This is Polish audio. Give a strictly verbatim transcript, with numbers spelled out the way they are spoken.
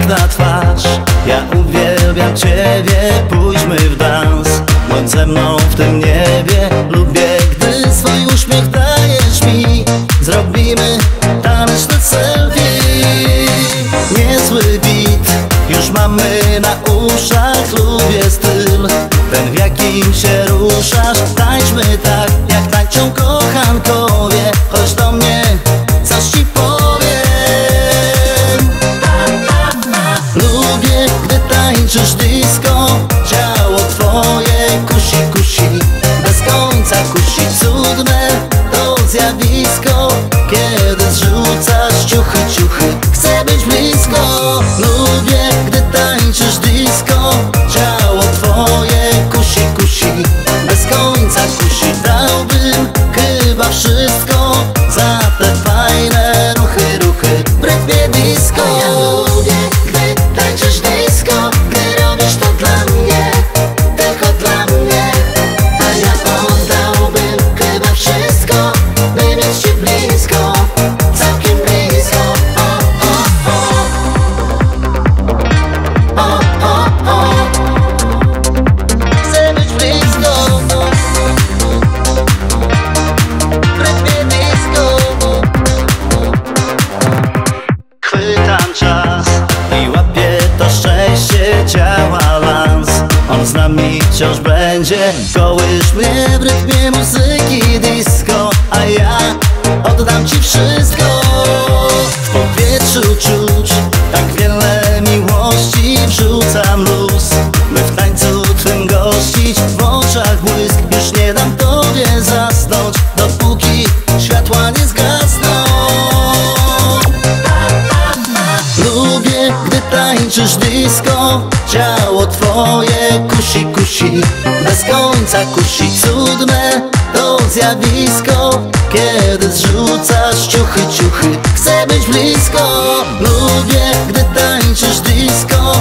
piękna twarz. Ja uwielbiam ciebie, pójdźmy w dans. Bądź ze mną w tym niebie. Lubię, gdy swój uśmiech dajesz mi. Zrobimy taneczne selfie. Niezły beat już mamy na uszach. Lubię styl, ten w jakim się ruszasz. Tańczmy tak, jak tańczą kochankowie. Chodź do mnie, coś ci powiem. Lubię, gdy tańczysz disco. Ciało twoje kusi, kusi, bez końca kusi. Cudne to zjawisko, kiedy zrzucasz ciuchy, ciuchy. Chcę być blisko. Lubię, gdy tańczysz disco. Ciało twoje kusi, kusi, bez końca kusi. Dałbym chyba wszystko za te fajne ruchy, ruchy w rytmie disco. Ja lubię, gdy tańczysz disco, gdy robisz to dla mnie, tylko dla mnie. A ja oddałbym chyba wszystko, by mieć cię blisko, całkiem blisko. O, o, o, o, o, o. Chcę być blisko w rytmie disco. Chwytam czas i łapię to szczęście, działa lans. On z nami wciąż będzie. Kołysz mnie w rytmie muzyki disco, a ja oddam ci wszystko. W powietrzu czuć tak wiele miłości. Wrzucam luz, by w tańcu twym gościć. W oczach błysk, już nie dam tobie zasnąć, dopóki światła nie zgasną. Lubię, gdy tańczysz disco. Ciało twoje kusi, kusi, bez końca kusi. Cudne to zjawisko, kiedy zrzucasz ciuchy, ciuchy. Chcę być blisko. Lubię, gdy tańczysz disco.